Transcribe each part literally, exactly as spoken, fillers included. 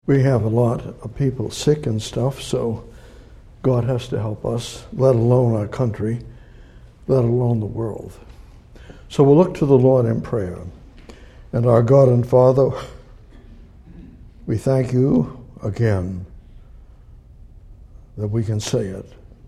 We have a lot of people sick and stuff, so God has to help us, let alone our country, let alone the world. So we'll look to the Lord in prayer. And our God and Father, we thank you again that we can say it.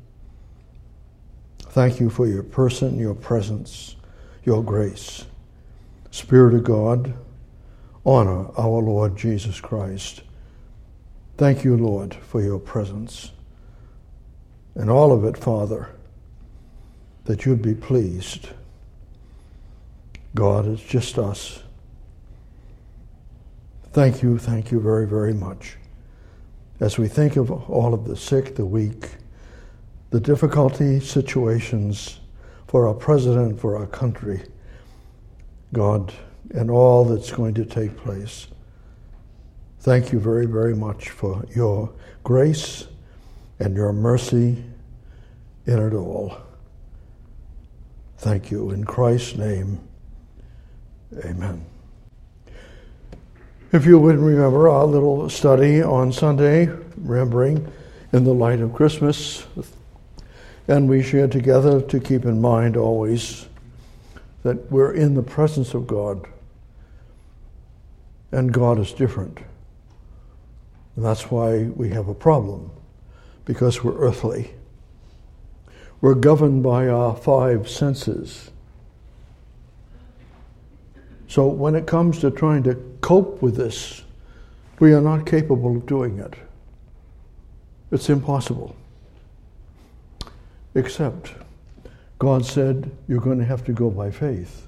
Thank you for your person, your presence, your grace. Spirit of God, honor our Lord Jesus Christ. Thank you, Lord, for your presence. And all of it, Father, that you'd be pleased. God, it's just us. Thank you, thank you very, very much. As we think of all of the sick, the weak, the difficulty situations for our president, for our country, God, and all that's going to take place, thank you very, very much for your grace and your mercy in it all. Thank you. In Christ's name, amen. If you would remember our little study on Sunday, remembering in the light of Christmas, and we shared together to keep in mind always that we're in the presence of God, and God is different. And that's why we have a problem, because we're earthly. We're governed by our five senses. So when it comes to trying to cope with this, we are not capable of doing it. It's impossible. Except God said you're going to have to go by faith.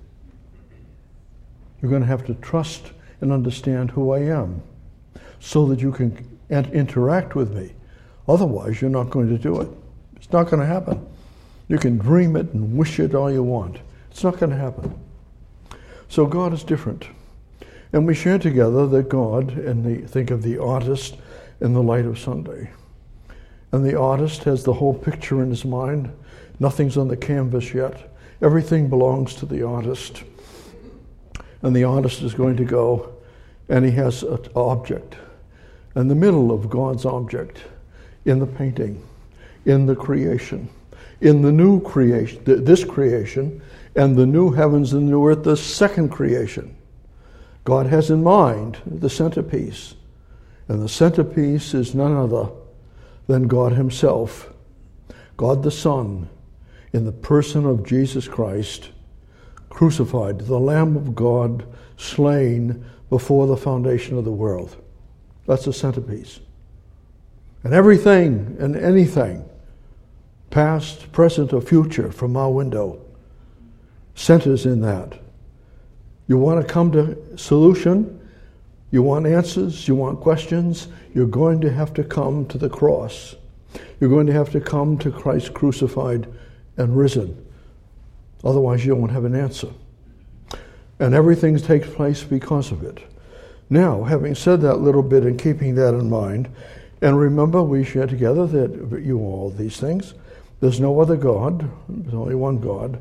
You're going to have to trust and understand who I am, so that you can interact with me. Otherwise, you're not going to do it. It's not going to happen. You can dream it and wish it all you want. It's not going to happen. So God is different. And we share together that God, and the, think of the artist in the light of Sunday. And the artist has the whole picture in his mind. Nothing's on the canvas yet. Everything belongs to the artist. And the artist is going to go, and he has an object. In the middle of God's object, in the painting, in the creation, in the new creation, this creation, and the new heavens and new earth, the second creation, God has in mind the centerpiece. And the centerpiece is none other than God himself, God the Son, in the person of Jesus Christ, crucified, the Lamb of God, slain before the foundation of the world. That's the centerpiece. And everything and anything, past, present, or future, from our window, centers in that. You want to come to solution, you want answers, you want questions, you're going to have to come to the cross. You're going to have to come to Christ crucified and risen. Otherwise, you won't have an answer. And everything takes place because of it. Now, having said that little bit and keeping that in mind, and remember we share together that you all these things, there's no other God, there's only one God.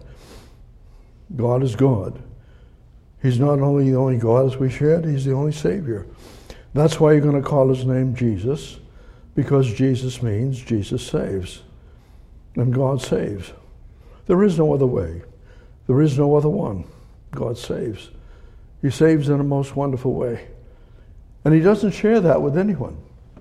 God is God. He's not only the only God, as we shared, he's the only Savior. That's why you're going to call his name Jesus, because Jesus means Jesus saves. And God saves. There is no other way. There is no other one. God saves. He saves in a most wonderful way. And he doesn't share that with anyone.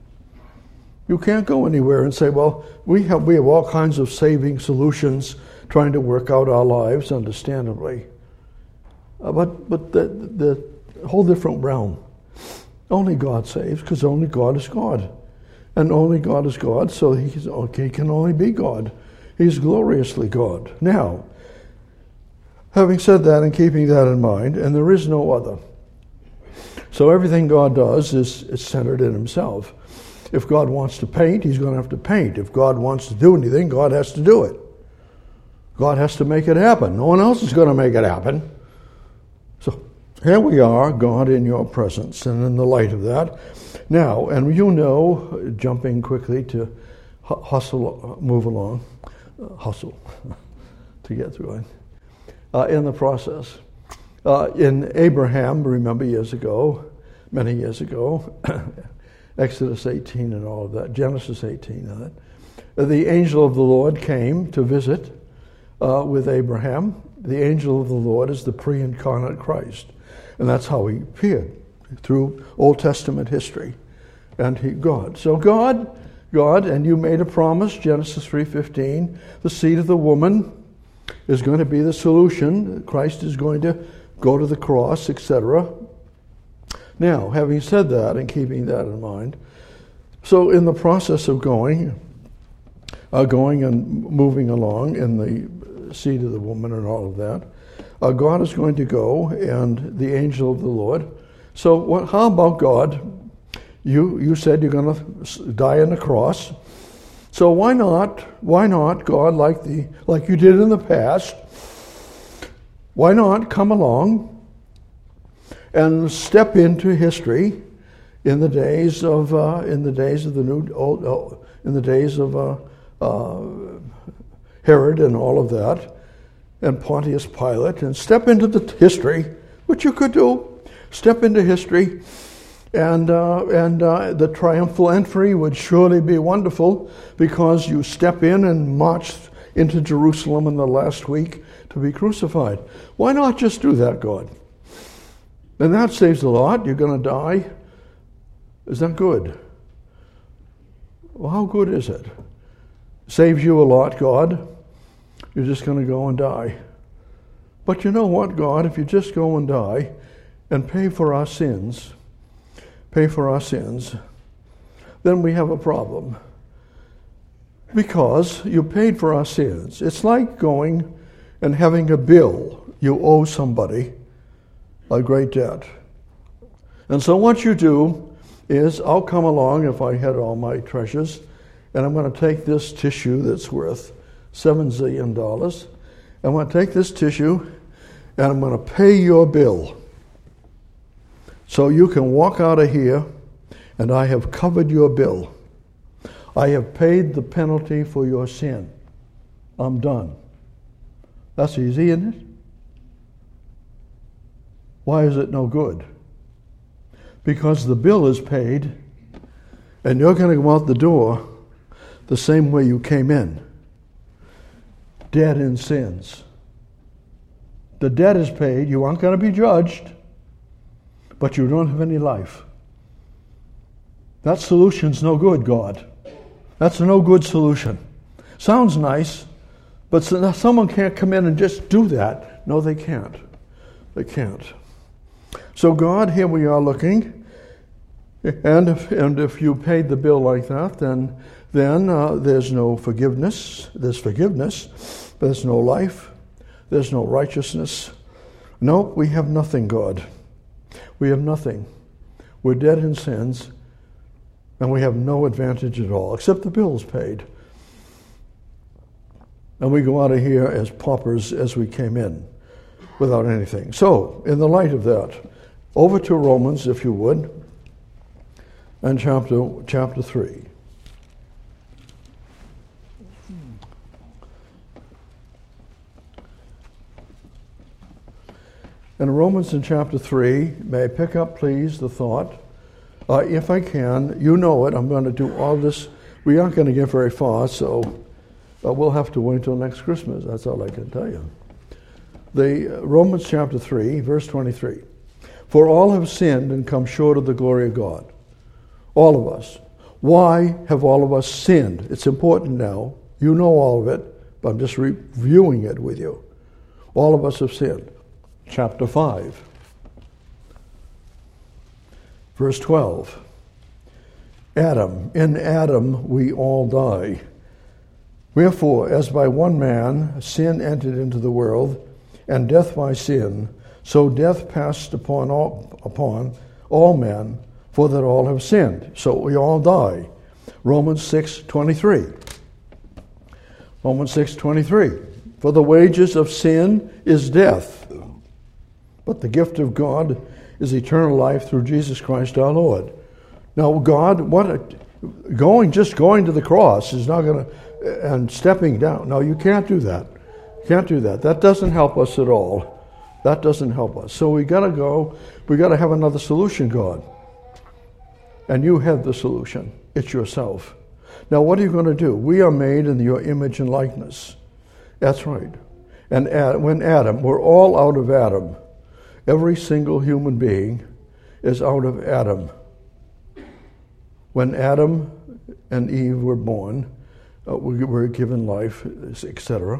You can't go anywhere and say, well, we have we have all kinds of saving solutions trying to work out our lives, understandably. Uh, but but the, the whole different realm. Only God saves, because only God is God. And only God is God, so he's, okay, he can only be God. He's gloriously God. Now, having said that and keeping that in mind, and there is no other. So everything God does is, is centered in himself. If God wants to paint, he's going to have to paint. If God wants to do anything, God has to do it. God has to make it happen. No one else is going to make it happen. So here we are, God in your presence, and in the light of that. Now, and you know, jumping quickly to hustle, move along, hustle to get through it, uh, in the process. Uh, in Abraham, remember years ago, many years ago, Exodus eighteen and all of that, Genesis eighteen and that. The angel of the Lord came to visit uh, with Abraham. The angel of the Lord is the pre-incarnate Christ. And that's how he appeared, through Old Testament history. And he, God. So God, God, and you made a promise, Genesis three fifteen, the seed of the woman is going to be the solution. Christ is going to go to the cross, et cetera. Now, having said that and keeping that in mind, so in the process of going, uh, going and moving along in the seed of the woman and all of that, uh, God is going to go and the angel of the Lord. So what, how about God? You you said you're going to die on the cross. So why not, why not, God, like the like you did in the past, why not come along and step into history in the days of uh, in the days of the new old uh, in the days of uh, uh, Herod and all of that, and Pontius Pilate, and step into the history, which you could do, step into history, and uh, and uh, the triumphal entry would surely be wonderful because you step in and march into Jerusalem in the last week to be crucified. Why not just do that, God? And that saves a lot. You're going to die. Is that good? Well, how good is it? Saves you a lot, God. You're just going to go and die. But you know what, God? If you just go and die and pay for our sins, pay for our sins, then we have a problem. Because you paid for our sins. It's like going and having a bill you owe somebody, a great debt. And so what you do is, I'll come along if I had all my treasures, and I'm going to take this tissue that's worth seven zillion dollars. I'm going to take this tissue, and I'm going to pay your bill. So you can walk out of here, and I have covered your bill. I have paid the penalty for your sin. I'm done. That's easy, isn't it? Why is it no good? Because the bill is paid, and you're going to go out the door the same way you came in, dead in sins. The debt is paid. You aren't going to be judged, but you don't have any life. That solution's no good, God. That's a no good solution. Sounds nice, but someone can't come in and just do that. No, they can't. They can't. So God, here we are looking, and if, and if you paid the bill like that, then then uh, there's no forgiveness. There's forgiveness, but there's no life. There's no righteousness. No, we have nothing, God. We have nothing. We're dead in sins, and we have no advantage at all, except the bill's paid. And we go out of here as paupers as we came in, without anything. So, in the light of that, over to Romans, if you would, and chapter chapter three. In Romans in chapter three, may I pick up, please, the thought? Uh, if I can, you know it, I'm going to do all this. We aren't going to get very far, so uh, we'll have to wait until next Christmas. That's all I can tell you. The uh, Romans chapter three, verse twenty-three. For all have sinned and come short of the glory of God. All of us. Why have all of us sinned? It's important now. You know all of it, but I'm just reviewing it with you. All of us have sinned. Chapter five, verse twelve. Adam, in Adam we all die. Wherefore, as by one man sin entered into the world, and death by sin, so death passed upon all, upon all men, for that all have sinned. So we all die. Romans six twenty-three. Romans six twenty-three. For the wages of sin is death, but the gift of God is eternal life through Jesus Christ our Lord. Now, God, what a, going just going to the cross is not going to, and stepping down. No, you can't do that. Can't do that. That doesn't help us at all. That doesn't help us. So we got to go. We got to have another solution, God. And you have the solution. It's yourself. Now, what are you going to do? We are made in your image and likeness. That's right. And when Adam, we're all out of Adam. Every single human being is out of Adam. When Adam and Eve were born, uh, we were given life, et cetera.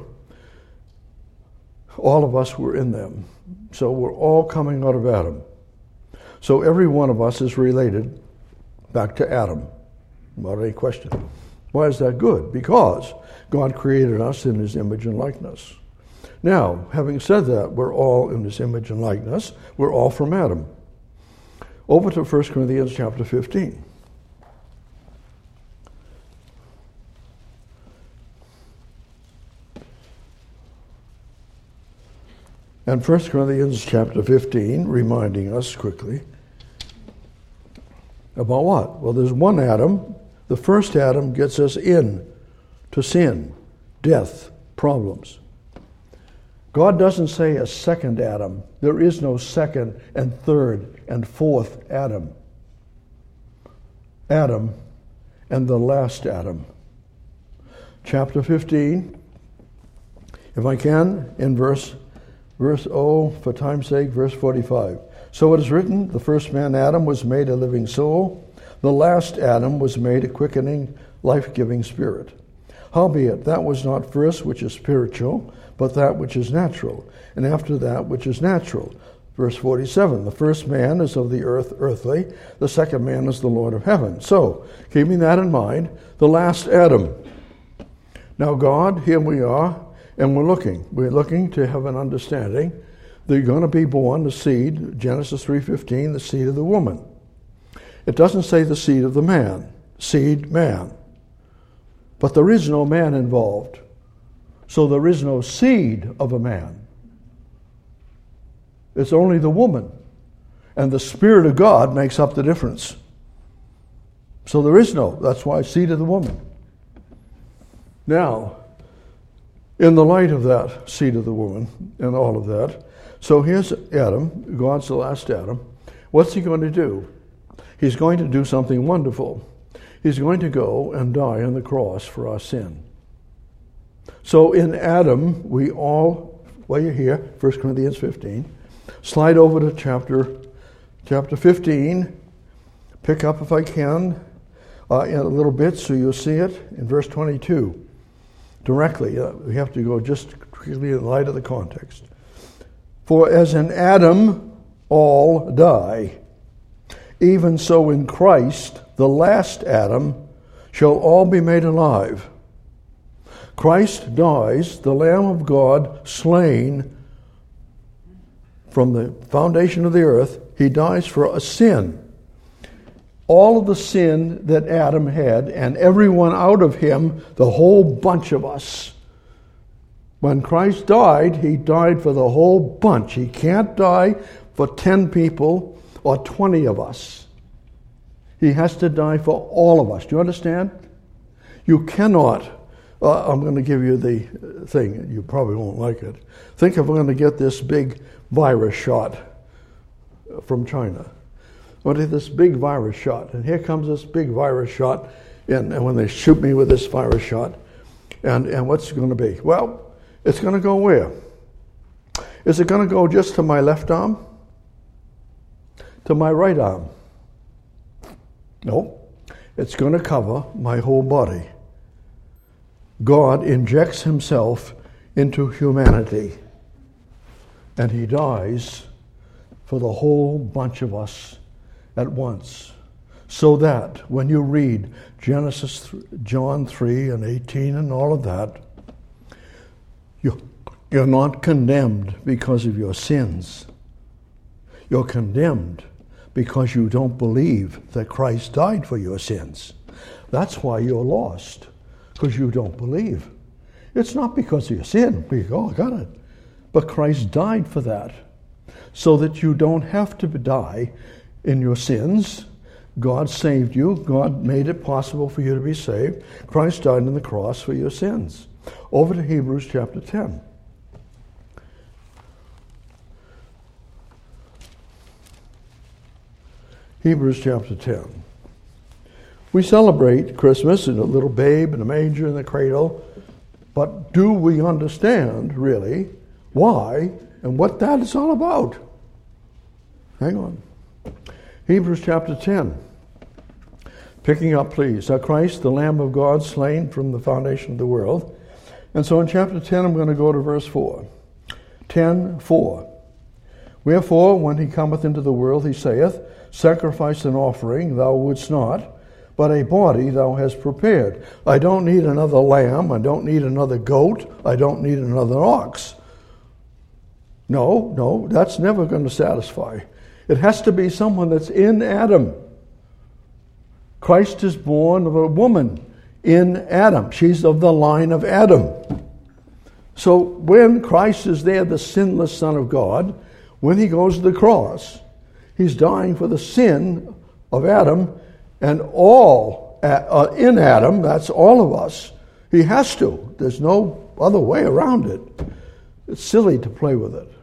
All of us were in them. So we're all coming out of Adam. So every one of us is related back to Adam. Not any question. Why is that good? Because God created us in his image and likeness. Now, having said that, we're all in his image and likeness. We're all from Adam. Over to First Corinthians chapter fifteen. And First Corinthians chapter fifteen, reminding us quickly about what? Well, there's one Adam. The first Adam gets us in to sin, death, problems. God doesn't say a second Adam. There is no second and third and fourth Adam. Adam and the last Adam. Chapter fifteen, if I can, in verse Verse, oh, for time's sake, verse forty-five. So it is written, the first man, Adam, was made a living soul. The last Adam was made a quickening, life-giving spirit. Howbeit, that was not first which is spiritual, but that which is natural, and after that which is natural. Verse forty-seven, the first man is of the earth, earthly. The second man is the Lord of heaven. So, keeping that in mind, the last Adam. Now God, here we are, and we're looking. We're looking to have an understanding that you're going to be born, the seed, Genesis three fifteen, the seed of the woman. It doesn't say the seed of the man, seed, man. But there is no man involved. So there is no seed of a man. It's only the woman. And the Spirit of God makes up the difference. So there is no, that's why seed of the woman. Now, in the light of that seed of the woman and all of that, so here's Adam, God's the last Adam. What's he going to do? He's going to do something wonderful. He's going to go and die on the cross for our sin. So in Adam, we all, while you're here, First Corinthians fifteen, slide over to chapter, chapter fifteen, pick up if I can, uh, in a little bit so you'll see it, in verse twenty-two. Directly, uh, we have to go just quickly in light of the context. For as in Adam all die, even so in Christ, the last Adam, shall all be made alive. Christ dies, the Lamb of God, slain from the foundation of the earth. He dies for a sin. All of the sin that Adam had, and everyone out of him, the whole bunch of us. When Christ died, he died for the whole bunch. He can't die for ten people or twenty of us. He has to die for all of us. Do you understand? You cannot, uh, I'm going to give you the thing, you probably won't like it. Think if we're going to get this big virus shot from China. What is this big virus shot? And here comes this big virus shot, and, and when they shoot me with this virus shot, and, and what's it going to be? Well, it's going to go where? Is it going to go just to my left arm? To my right arm? No. It's going to cover my whole body. God injects himself into humanity, and he dies for the whole bunch of us at once, so that when you read Genesis, John three and eighteen and all of that, you, you're not condemned because of your sins. You're condemned because you don't believe that Christ died for your sins. That's why you're lost, because you don't believe. It's not because of your sin. We go, oh, I got it. But Christ died for that, so that you don't have to die in your sins. God saved you. God made it possible for you to be saved. Christ died on the cross for your sins. Over to Hebrews chapter ten. Hebrews chapter ten. We celebrate Christmas and a little babe in a manger in the cradle, but do we understand, really, why and what that is all about? Hang on. Hebrews chapter ten. Picking up, please. Uh, Christ, the Lamb of God, slain from the foundation of the world. And so in chapter ten, I'm going to go to verse four. ten, four. Wherefore, when he cometh into the world, he saith, Sacrifice and offering thou wouldst not, but a body thou hast prepared. I don't need another lamb. I don't need another goat. I don't need another ox. No, no, that's never going to satisfy. It has to be someone that's in Adam. Christ is born of a woman in Adam. She's of the line of Adam. So when Christ is there, the sinless Son of God, when he goes to the cross, he's dying for the sin of Adam and all uh, in Adam, that's all of us. He has to. There's no other way around it. It's silly to play with it.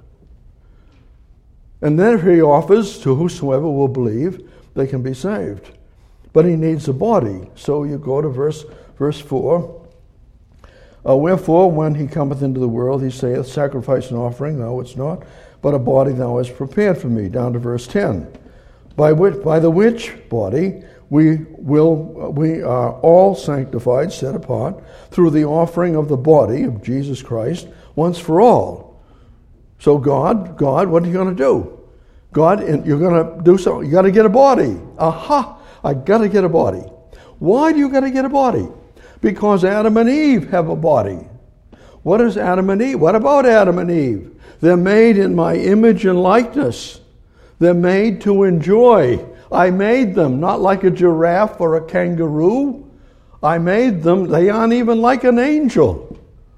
And then he offers to whosoever will believe, they can be saved. But he needs a body. So you go to verse verse four. Uh, Wherefore, when he cometh into the world, he saith, Sacrifice and offering thou wouldst not, but a body thou hast prepared for me. Down to verse ten. By which, by the which body we will we are all sanctified, set apart, through the offering of the body of Jesus Christ, once for all. So God, God, what are you going to do? God, you're going to do something. You got to get a body. Aha! I got to get a body. Why do you got to get a body? Because Adam and Eve have a body. What is Adam and Eve? What about Adam and Eve? They're made in my image and likeness. They're made to enjoy. I made them, not like a giraffe or a kangaroo. I made them, they aren't even like an angel.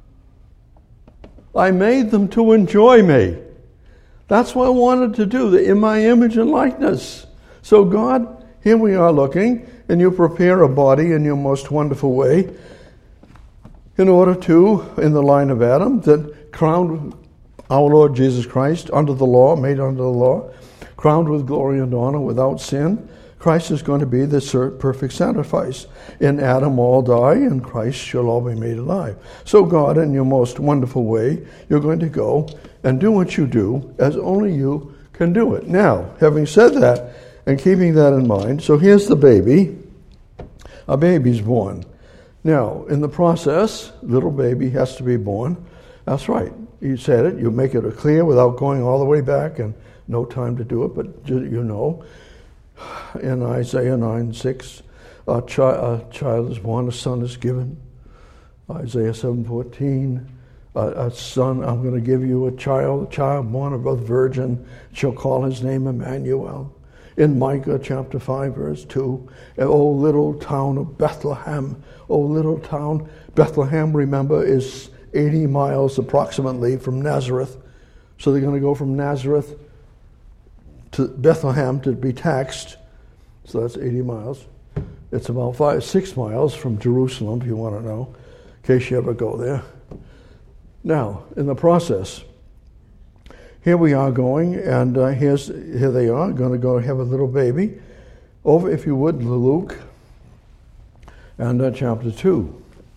I made them to enjoy me. That's what I wanted to do, in my image and likeness. So God, here we are looking, and you prepare a body in your most wonderful way in order to, in the line of Adam, that crowned our Lord Jesus Christ under the law, made under the law, crowned with glory and honor without sin. Christ is going to be the perfect sacrifice. In Adam all die, and Christ shall all be made alive. So God, in your most wonderful way, you're going to go and do what you do as only you can do it. Now, having said that, and keeping that in mind, so here's the baby. A baby's born. Now, in the process, little baby has to be born. That's right. You said it. You make it clear without going all the way back, and no time to do it, but you know. In Isaiah nine six, a, chi- a child is born, a son is given. Isaiah seven fourteen, a, a son, I'm going to give you a child, a child born of a virgin, shall call his name Emmanuel. In Micah chapter five, verse two, O little town of Bethlehem, O little town, Bethlehem, remember, is eighty miles approximately from Nazareth. So they're going to go from Nazareth to Bethlehem to be taxed. So that's eighty miles. It's about five, six miles from Jerusalem, if you want to know, in case you ever go there. Now, in the process, here we are going, and uh, here's here they are, going to go have a little baby. Over, if you would, Luke, and uh, chapter two.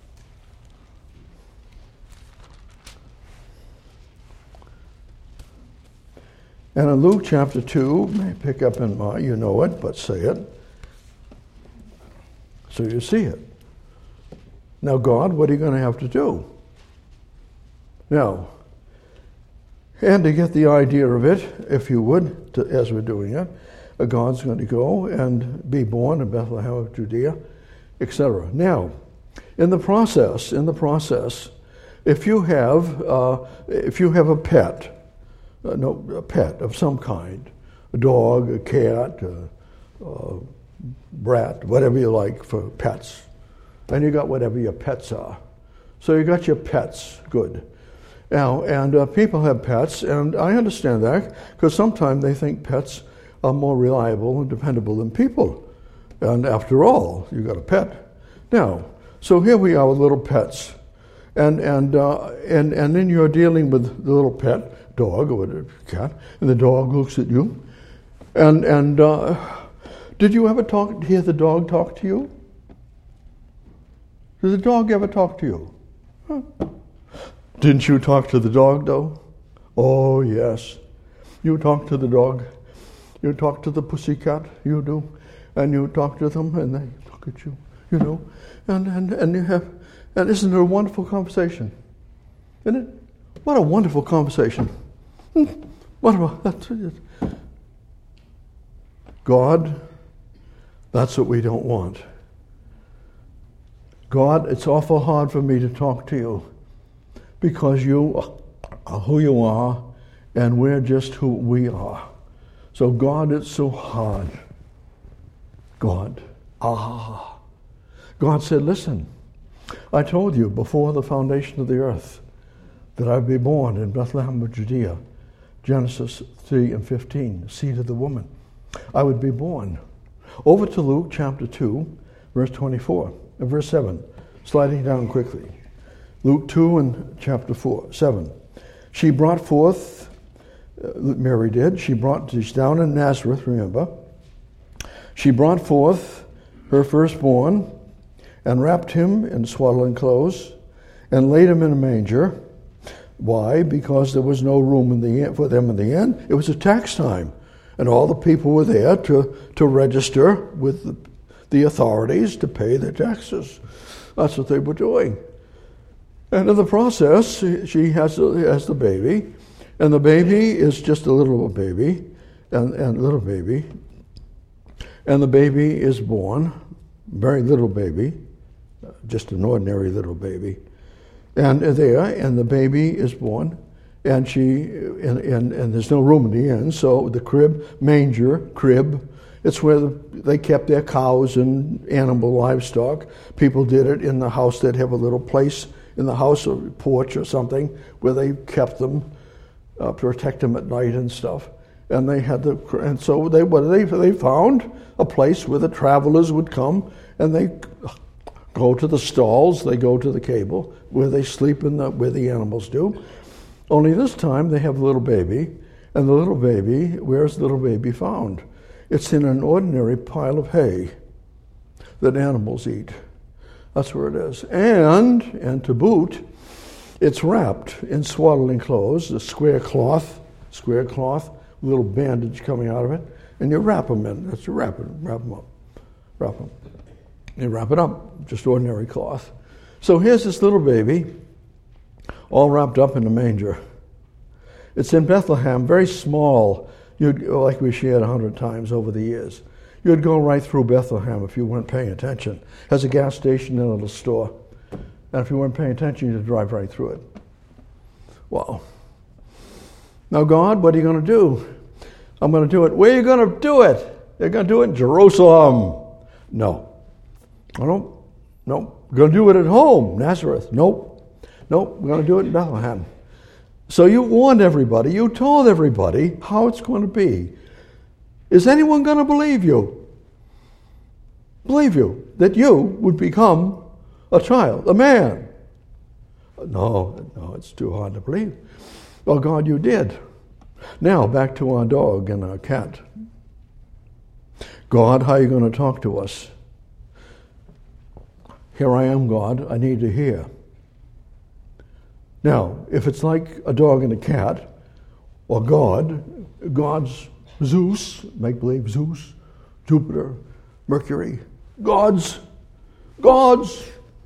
And in Luke chapter two, may pick up in my, you know it, but say it, so you see it. Now, God, what are you going to have to do? Now, and to get the idea of it, if you would, to, as we're doing it, uh, God's going to go and be born in Bethlehem of Judea, et cetera. Now, in the process, in the process, if you have, uh, if you have a pet, uh, no, a pet of some kind, a dog, a cat, a, a brat, whatever you like for pets, and you got whatever your pets are. So you got your pets, good. Now, and uh, people have pets, and I understand that, because sometimes they think pets are more reliable and dependable than people. And after all, you got a pet. Now, so here we are with little pets, and and uh, and and then you're dealing with the little pet dog or whatever, cat, and the dog looks at you, and and uh, did you ever talk hear the dog talk to you? Did the dog ever talk to you? Huh? Didn't you talk to the dog, though? Oh, yes. You talk to the dog. You talk to the pussycat, you do. And you talk to them, and they look at you, you know. And, and, and you have, and isn't it a wonderful conversation? Isn't it? What a wonderful conversation. Hmm. What about that? God, that's what we don't want. God, it's awful hard for me to talk to you because you are who you are and we're just who we are. So God, it's so hard. God, ah. God said, listen, I told you before the foundation of the earth that I'd be born in Bethlehem of Judea, Genesis three and fifteen, seed of the woman. I would be born. Over to Luke chapter two, verse twenty-four, and verse seven, sliding down quickly. Luke two and chapter four, seven. She brought forth, uh, Mary did, she brought, she's down in Nazareth, remember. She brought forth her firstborn and wrapped him in swaddling clothes and laid him in a manger. Why? Because there was no room in the inn for them in the inn. It was a tax time. And all the people were there to, to register with the, the authorities to pay their taxes. That's what they were doing. And in the process, she has, has the baby. And the baby is just a little baby. And, and little baby. And the baby is born. Very little baby. Just an ordinary little baby. And there, and the baby is born. And she, and, and, and there's no room in the inn, so the crib, manger, crib, it's where the, they kept their cows and animal livestock. People did it in the house. They'd have a little place in the house, or porch or something, where they kept them, uh, protect them at night and stuff. And they had the, and so they, what they, they found a place where the travelers would come, and they go to the stalls, they go to the cable, where they sleep in the, where the animals do. Only this time they have a little baby, and the little baby, where's the little baby found? It's in an ordinary pile of hay that animals eat. That's where it is. And, and to boot, it's wrapped in swaddling clothes, a square cloth, square cloth, little bandage coming out of it, and you wrap them in. That's you wrap it, wrap them up, wrap them. You wrap it up, just ordinary cloth. So here's this little baby, all wrapped up in a manger. It's in Bethlehem, very small. You'd, like we shared a hundred times over the years. You'd go right through Bethlehem if you weren't paying attention. Has a gas station and a little store. And if you weren't paying attention, you'd drive right through it. Wow. Now, God, what are you going to do? I'm going to do it. Where are you going to do it? You're going to do it in Jerusalem. No. I don't. Nope. We're going to do it at home, Nazareth. Nope. Nope, we're going to do it in Bethlehem. So you warned everybody, you told everybody how it's going to be. Is anyone going to believe you? Believe you that you would become a child, a man? No, no, it's too hard to believe. Well, God, you did. Now, back to our dog and our cat. God, how are you going to talk to us? Here I am, God, I need to hear. Now, if it's like a dog and a cat, or God, God's Zeus, make-believe Zeus, Jupiter, Mercury, gods, gods.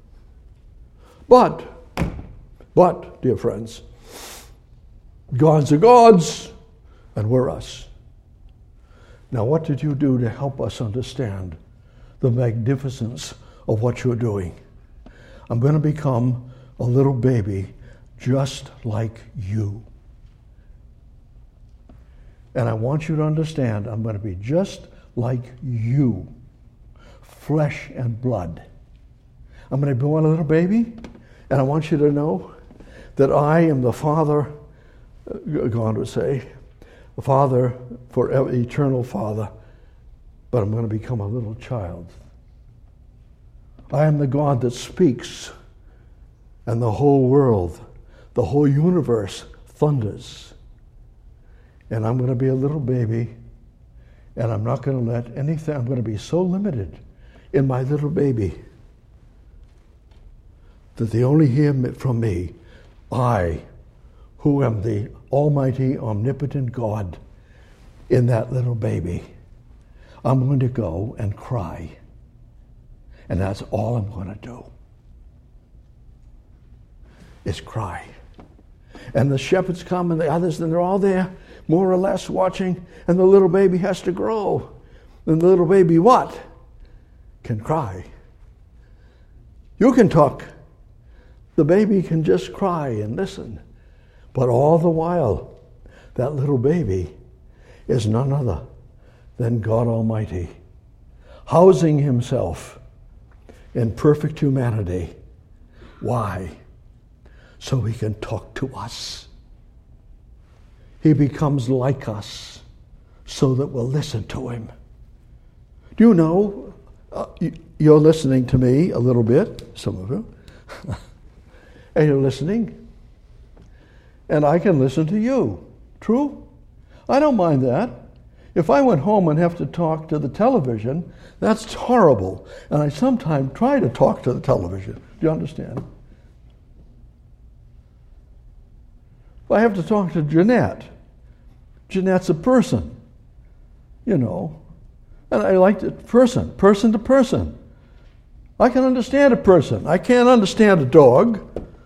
But, but, dear friends, gods are gods, and we're us. Now, what did you do to help us understand the magnificence of what you're doing? I'm going to become a little baby just like you. And I want you to understand, I'm going to be just like you, flesh and blood. I'm going to be born a little baby, and I want you to know that I am the Father, God would say, the Father, forever, eternal Father, but I'm going to become a little child. I am the God that speaks, and the whole world, the whole universe thunders. And I'm going to be a little baby, and I'm not going to let anything, I'm going to be so limited in my little baby that they only hear from me, I, who am the almighty, omnipotent God, in that little baby, I'm going to go and cry. And that's all I'm going to do, is cry. And the shepherds come and the others, and they're all there, more or less watching, and the little baby has to grow. And the little baby what? Can cry. You can talk. The baby can just cry and listen. But all the while, that little baby is none other than God Almighty, housing himself in perfect humanity. Why? So he can talk to us. He becomes like us so that we'll listen to him. Do you know, uh, you're listening to me a little bit, some of you, and you're listening, and I can listen to you. True? I don't mind that. If I went home and have to talk to the television, that's horrible. And I sometimes try to talk to the television. Do you understand? I have to talk to Jeanette. Jeanette's a person, you know. And I like the person, person to person. I can understand a person. I can't understand a dog.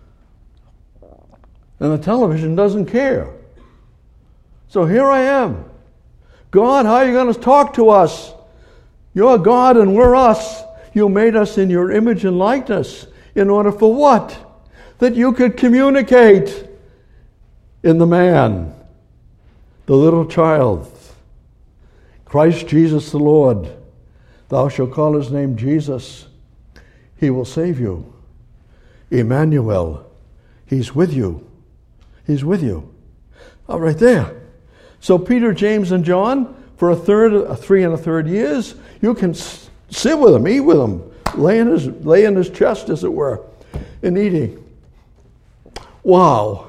And the television doesn't care. So here I am. God, how are you going to talk to us? You're God and we're us. You made us in your image and likeness. In order for what? That you could communicate in the man, the little child, Christ Jesus the Lord. Thou shalt call his name Jesus. He will save you. Emmanuel, he's with you. He's with you. Oh, right there. So Peter, James, and John, for a third, a three and a third years, you can s- sit with him, eat with him, lay in his, lay in his chest, as it were, and eating. Wow.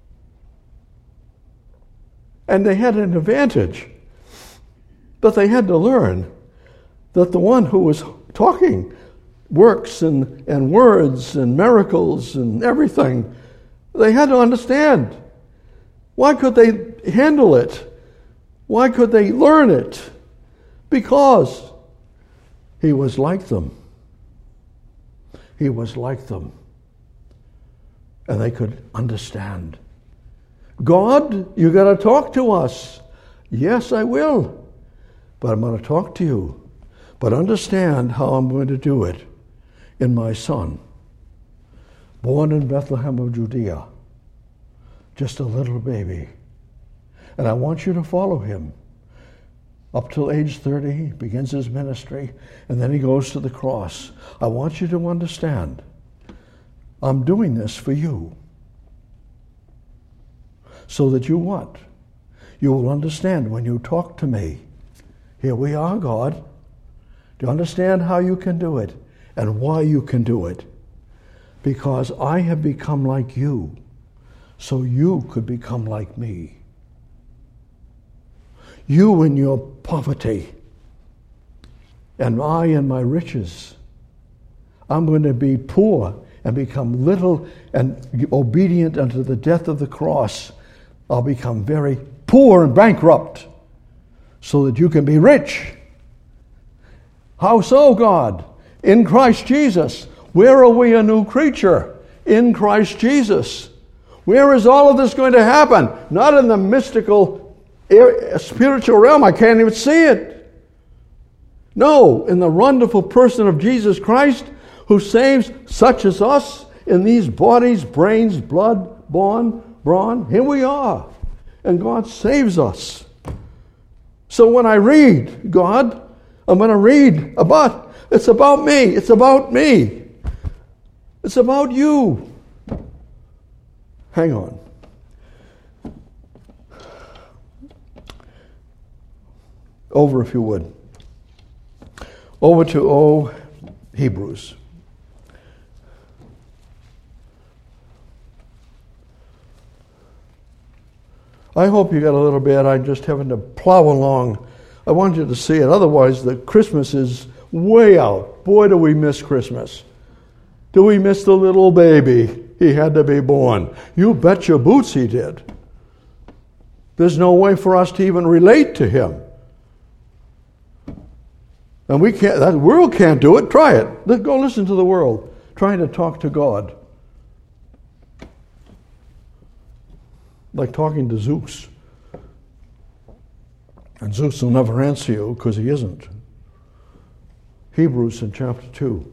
And they had an advantage, but they had to learn that the one who was talking works and, and words and miracles and everything, they had to understand. Why could they handle it? Why could they learn it? Because he was like them. He was like them. And they could understand. God, you got to talk to us. Yes, I will. But I'm going to talk to you. But understand how I'm going to do it in my son, born in Bethlehem of Judea. Just a little baby. And I want you to follow him. Up till age thirty, he begins his ministry, and then he goes to the cross. I want you to understand, I'm doing this for you. So that you what? You will understand when you talk to me. Here we are, God. Do you understand how you can do it and why you can do it? Because I have become like you, so you could become like me. You in your poverty, and I in my riches. I'm going to be poor and become little and obedient unto the death of the cross. I'll become very poor and bankrupt so that you can be rich. How so, God? In Christ Jesus. Where are we a new creature? In Christ Jesus. Where is all of this going to happen? Not in the mystical spiritual realm. I can't even see it. No, in the wonderful person of Jesus Christ, who saves such as us in these bodies, brains, blood, bone, brawn. Here we are. And God saves us. So when I read God, I'm going to read about, it's about me. It's about me. It's about you. Hang on. Over, if you would. Over to, oh, Hebrews. I hope you got a little bit. I'm just having to plow along. I want you to see it. Otherwise, the Christmas is way out. Boy, do we miss Christmas. Do we miss the little baby? He had to be born. You bet your boots he did. There's no way for us to even relate to him. And we can't, that world can't do it. Try it. Let's go listen to the world trying to talk to God. Like talking to Zeus. And Zeus will never answer you because he isn't. Hebrews in chapter two.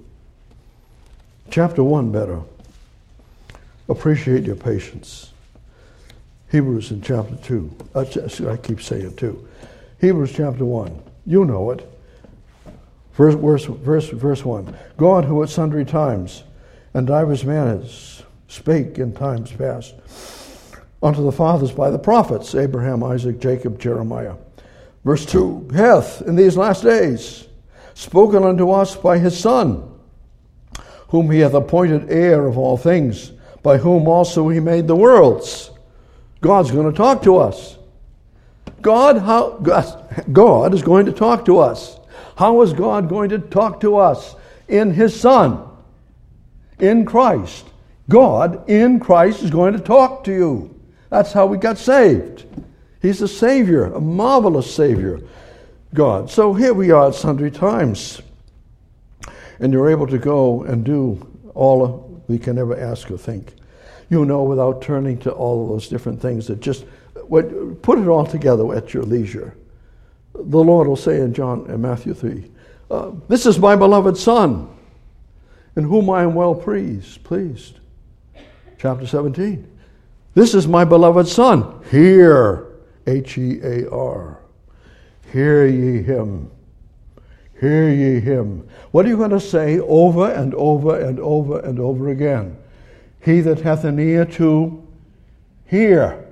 Chapter one better. Appreciate your patience. Hebrews in chapter two. I keep saying two. Hebrews chapter one. You know it. Verse, verse, verse, verse one. God, who at sundry times and divers manners spake in times past unto the fathers by the prophets, Abraham, Isaac, Jacob, Jeremiah. Verse two. Hath in these last days spoken unto us by his Son, whom he hath appointed heir of all things, by whom also he made the worlds. God's going to talk to us. God, how, God is going to talk to us. How is God going to talk to us? In his Son, in Christ. God, in Christ, is going to talk to you. That's how we got saved. He's a Savior, a marvelous Savior, God. So here we are at sundry times. And you're able to go and do all we can ever ask or think. You know, without turning to all of those different things that just, what, put it all together at your leisure. The Lord will say in John, in Matthew three, uh, this is my beloved Son, in whom I am well pleased. pleased. Chapter seventeen. This is my beloved Son. Hear, H E A R. Hear ye him. Hear ye him. What are you going to say over and over and over and over again? He that hath an ear to hear.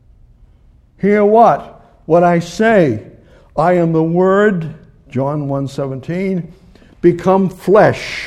Hear what? What I say. I am the Word, John one seventeen, become flesh.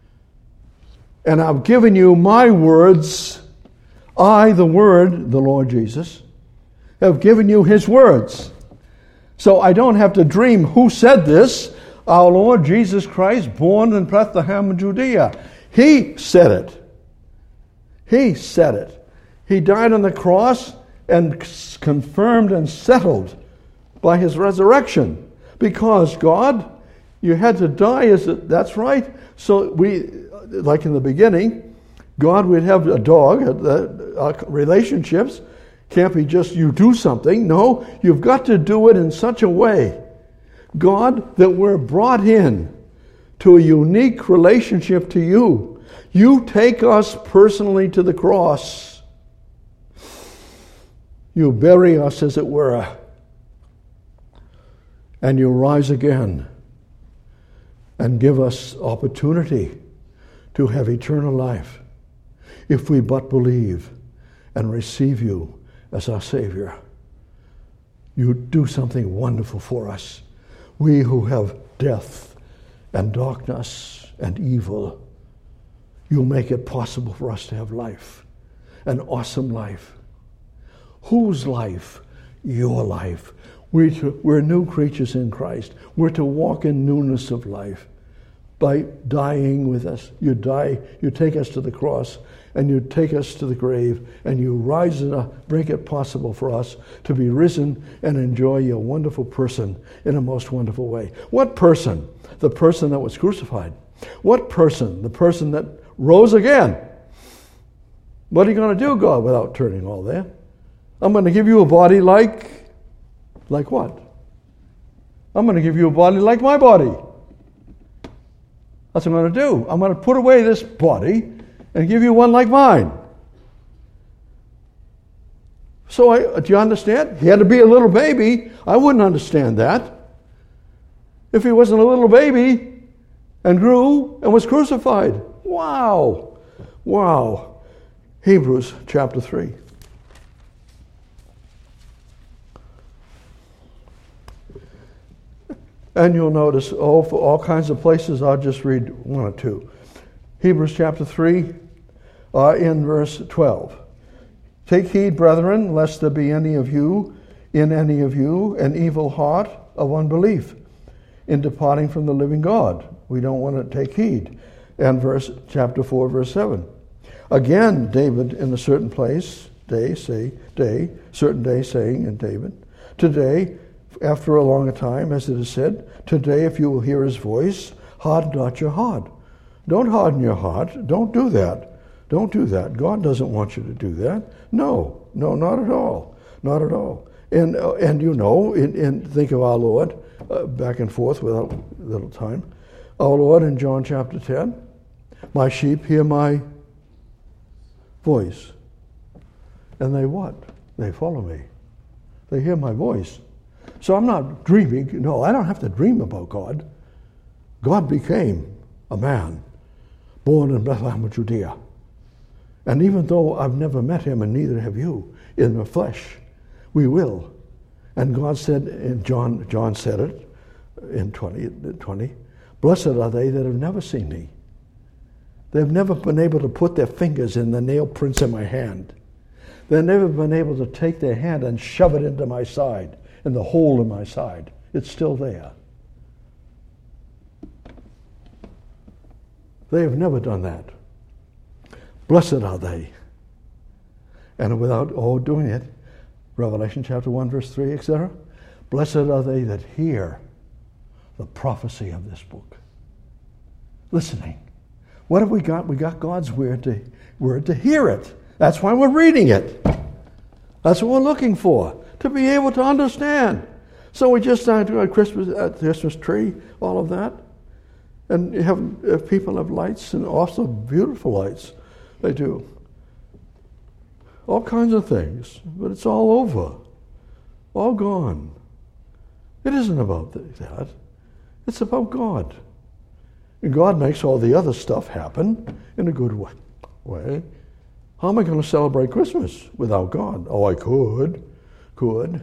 And I've given you my words. I, the Word, the Lord Jesus, have given you his words. So I don't have to dream who said this. Our Lord Jesus Christ, born in Bethlehem, Judea. He said it. He said it. He died on the cross and confirmed and settled by his resurrection. Because God, you had to die, is it? That's right. So we, like in the beginning, God would have a dog, uh, uh, relationships. Can't be just you do something. No, you've got to do it in such a way, God, that we're brought in to a unique relationship to you. You take us personally to the cross. You bury us, as it were, and you rise again and give us opportunity to have eternal life if we but believe and receive you as our Savior. You do something wonderful for us. We who have death and darkness and evil, you make it possible for us to have life, an awesome life. Whose life? Your life. We're, to, we're new creatures in Christ. We're to walk in newness of life by dying with us. You die, you take us to the cross, and you take us to the grave, and you rise and make it possible for us to be risen and enjoy your wonderful person in a most wonderful way. What person? The person that was crucified. What person? The person that rose again. What are you going to do, God, without turning all that? I'm going to give you a body like, like what? I'm going to give you a body like my body. That's what I'm going to do. I'm going to put away this body and give you one like mine. So I, do you understand? He had to be a little baby. I wouldn't understand that if he wasn't a little baby and grew and was crucified. Wow. Wow. Hebrews chapter three. And you'll notice, oh, for all kinds of places, I'll just read one or two. Hebrews chapter three, uh, in verse twelve. Take heed, brethren, lest there be any of you, in any of you, an evil heart of unbelief, in departing from the living God. We don't want to take heed. and verse chapter four, verse seven. Again, David in a certain place, day, say, day, certain day saying in David, today, after a longer time, as it is said, today if you will hear his voice, harden not your heart. Don't harden your heart. Don't do that. Don't do that. God doesn't want you to do that. No, no, not at all. Not at all. And uh, and you know, in, in think of our Lord, uh, back and forth without little time. Our Lord in John chapter ten, my sheep hear my voice. And they what? They follow me. They hear my voice. So I'm not dreaming. No, I don't have to dream about God. God became a man, born in Bethlehem of Judea. And even though I've never met him, and neither have you, in the flesh, we will. And God said, and John, John said it in twenty, twenty, blessed are they that have never seen me. They've never been able to put their fingers in the nail prints in my hand. They've never been able to take their hand and shove it into my side, in the hole in my side. It's still there. They have never done that. Blessed are they. And without all doing it, Revelation chapter one, verse three, et cetera, blessed are they that hear the prophecy of this book. Listening. What have we got? We got God's word to, word to hear it. That's why we're reading it. That's what we're looking for, to be able to understand. So we just started to a Christmas, uh, Christmas tree, all of that. And you have, if people have lights, and also beautiful lights. They do. All kinds of things. But it's all over. All gone. It isn't about that. It's about God. And God makes all the other stuff happen in a good way. How am I going to celebrate Christmas without God? Oh, I could. Could.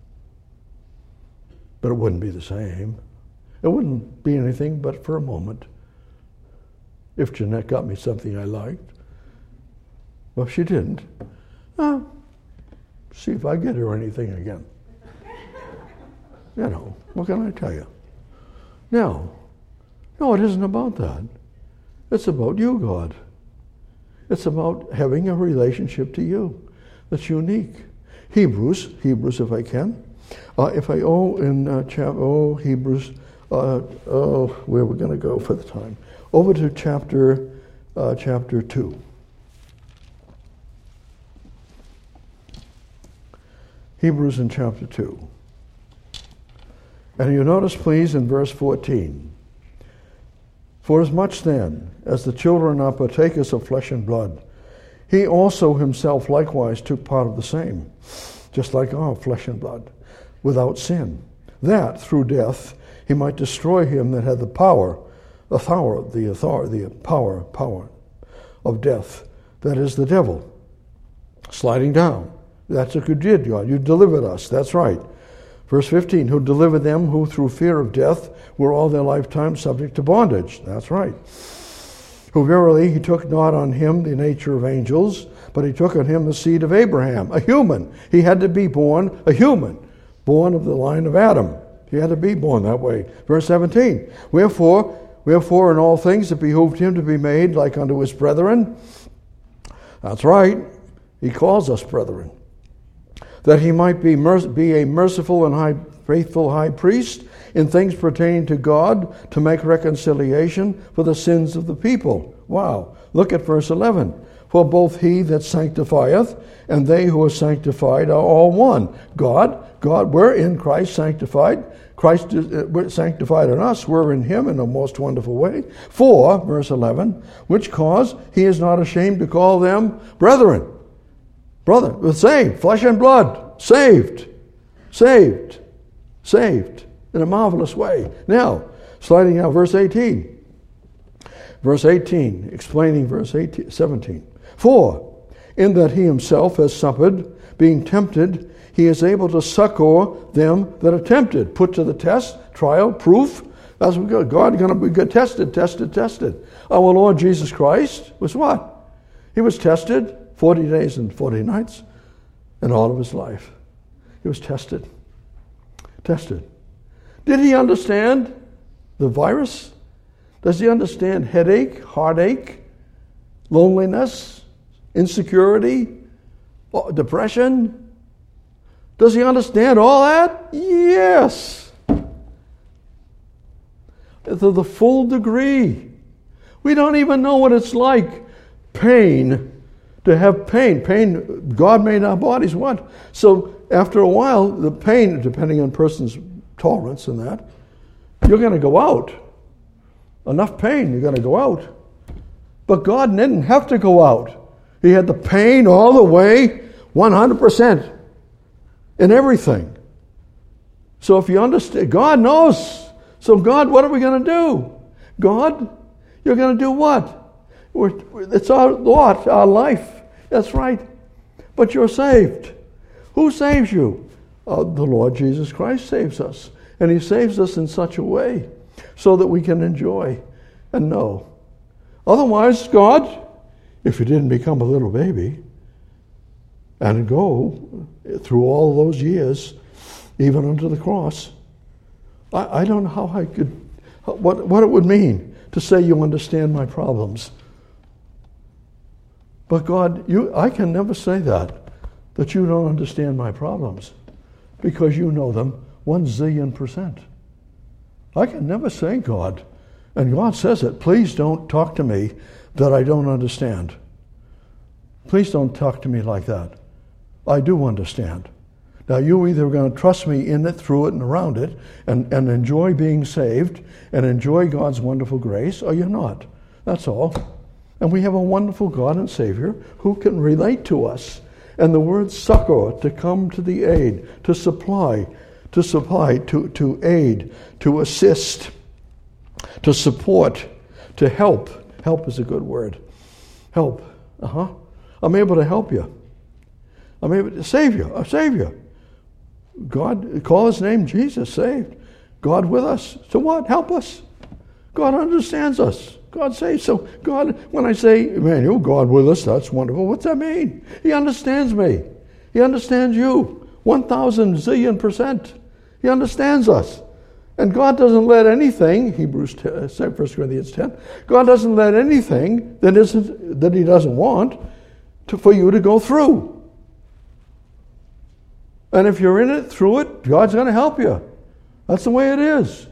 But it wouldn't be the same. It wouldn't be anything but for a moment. If Jeanette got me something I liked. Well, if she didn't, uh, see if I get her anything again. You know, what can I tell you? No. No, it isn't about that. It's about you, God. It's about having a relationship to you that's unique. Hebrews, Hebrews if I can. Uh, if I owe in uh, chapter, oh, Hebrews, uh, oh, where we're going to go for the time. Over to chapter, uh, chapter two. Hebrews in chapter two. And you notice, please, in verse fourteen. For as much then as the children are partakers of flesh and blood, he also himself likewise took part of the same, just like our flesh and blood, without sin, that through death he might destroy him that had the power, the power, the authority, the power, power of death, that is the devil. Sliding down. That's what you did, God. You delivered us. That's right. Verse fifteen, who delivered them who through fear of death were all their lifetime subject to bondage. That's right. Who verily he took not on him the nature of angels, but he took on him the seed of Abraham, a human. He had to be born a human, born of the line of Adam. He had to be born that way. Verse seventeen, wherefore, wherefore in all things it behooved him to be made like unto his brethren. That's right. He calls us brethren. That he might be, merc- be a merciful and high, faithful high priest in things pertaining to God, to make reconciliation for the sins of the people. Wow. Look at verse eleven. For both he that sanctifieth and they who are sanctified are all one. God, God, we're in Christ sanctified. Christ is uh, sanctified in us. We're in him in a most wonderful way. For, verse eleven, which cause he is not ashamed to call them brethren. Brother, the same, flesh and blood, saved, saved, saved in a marvelous way. Now, sliding down, verse eighteen. Verse eighteen, explaining verse eighteen, seventeen. For, in that he himself has suffered, being tempted, he is able to succor them that are tempted. Put to the test, trial, proof. That's what God, God is going to be good, tested, tested, tested. Our Lord Jesus Christ was what? He was tested forty days and forty nights in all of his life. He was tested. Tested. Did he understand the virus? Does he understand headache, heartache, loneliness, insecurity, depression? Does he understand all that? Yes. To the full degree. We don't even know what it's like, pain, to have pain. Pain, God made our bodies what? So after a while, the pain, depending on person's tolerance and that, you're going to go out. Enough pain, you're going to go out. But God didn't have to go out. He had the pain all the way, one hundred percent in everything. So if you understand, God knows. So God, what are we going to do? God, you're going to do what? We're, it's our lot, our life. That's right. But you're saved. Who saves you? Uh, the Lord Jesus Christ saves us. And he saves us in such a way so that we can enjoy and know. Otherwise, God, if you didn't become a little baby and go through all those years, even unto the cross, I, I don't know how I could, what, what it would mean to say you understand my problems. But God, you, I can never say that, that you don't understand my problems, because you know them one zillion percent. I can never say, God, and God says it, please don't talk to me that I don't understand. Please don't talk to me like that. I do understand. Now, you either are going to trust me in it, through it, and around it, and, and enjoy being saved, and enjoy God's wonderful grace, or you're not. That's all. And we have a wonderful God and Savior who can relate to us. And the word succor, to come to the aid, to supply, to supply, to, to aid, to assist, to support, to help. Help is a good word. Help. Uh-huh. I'm able to help you. I'm able to save you. I'll save you. God, call his name Jesus, saved. God with us. So what? Help us. God understands us. God saves. So God, when I say, Emmanuel, God with us, that's wonderful. What's that mean? He understands me. He understands you. One thousand zillion percent. He understands us. And God doesn't let anything, Hebrews ten, First Corinthians ten, God doesn't let anything that isn't that he doesn't want to, for you to go through. And if you're in it, through it, God's going to help you. That's the way it is.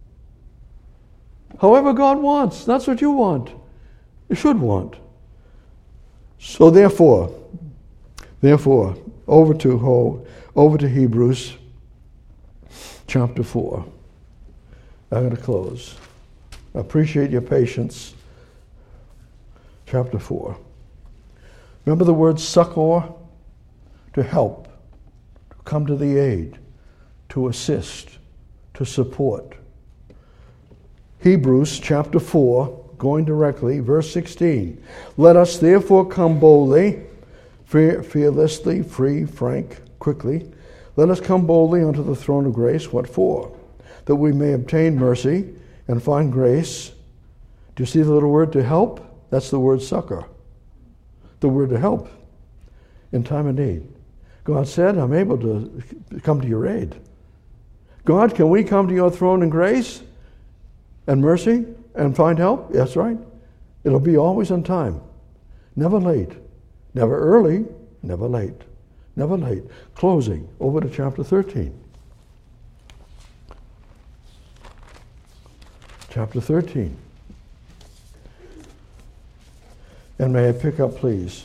However God wants, that's what you want. You should want. So therefore, therefore, over to over to Hebrews chapter four. I'm going to close. I appreciate your patience. Chapter four. Remember the word succor? To help, to come to the aid, to assist, to support. Hebrews chapter four, going directly, verse sixteen. Let us therefore come boldly, fear, fearlessly, free, frank, quickly. Let us come boldly unto the throne of grace. What for? That we may obtain mercy and find grace. Do you see the little word to help? That's the word succor. The word to help in time of need. God said, I'm able to come to your aid. God, can we come to your throne in grace and mercy and find help? That's right. It'll be always on time. Never late. Never early. Never late. Never late. Closing. Over to chapter thirteen. Chapter thirteen. And may I pick up, please?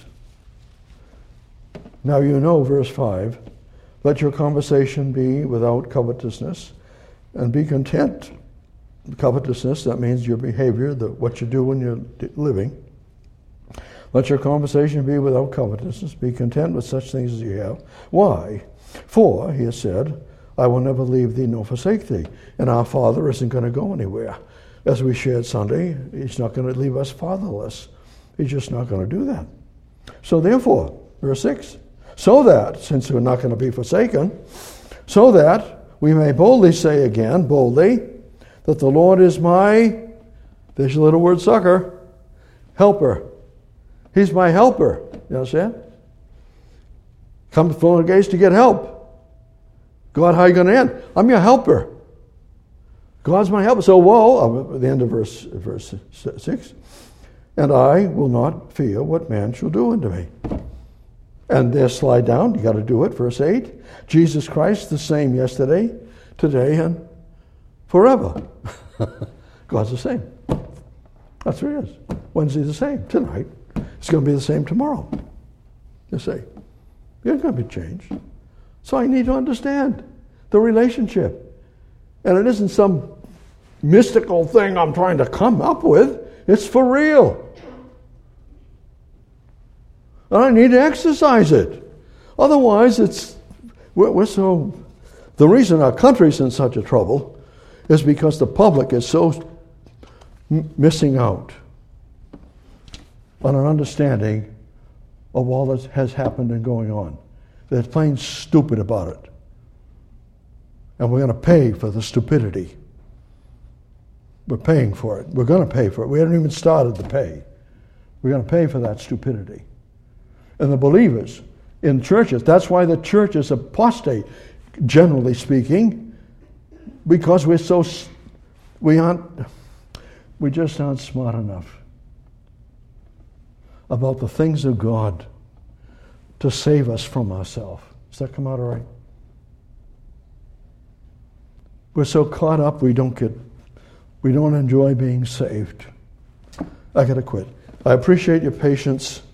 Now you know, verse five, let your conversation be without covetousness, and be content. Covetousness, that means your behavior, the, what you do when you're living. Let your conversation be without covetousness. Be content with such things as you have. Why? For, he has said, I will never leave thee nor forsake thee. And our Father isn't going to go anywhere. As we shared Sunday, he's not going to leave us fatherless. He's just not going to do that. So therefore, verse six, so that, since we're not going to be forsaken, so that we may boldly say again, boldly, that the Lord is my, there's a little word succor, helper. He's my helper. You understand? Come to the throne of grace to get help. God, how are you going to end? I'm your helper. God's my helper. So, woe, at the end of verse, verse six, and I will not fear what man shall do unto me. And there, slide down, you got to do it, verse eight. Jesus Christ, the same yesterday, today, and forever. God's the same. That's who he is. Wednesday the same. Tonight. It's going to be the same tomorrow. You see. It's going to be changed. So I need to understand the relationship. And it isn't some mystical thing I'm trying to come up with. It's for real. And I need to exercise it. Otherwise, it's we're, we're so... The reason our country's in such a trouble is because the public is so m- missing out on an understanding of all that has happened and going on. They're plain stupid about it. And we're going to pay for the stupidity. We're paying for it. We're going to pay for it. We haven't even started to pay. We're going to pay for that stupidity. And the believers in churches, that's why the church is apostate, generally speaking, because we're so, we aren't, we just aren't smart enough about the things of God to save us from ourselves. Does that come out all right? We're so caught up we don't get, we don't enjoy being saved. I gotta quit. I appreciate your patience.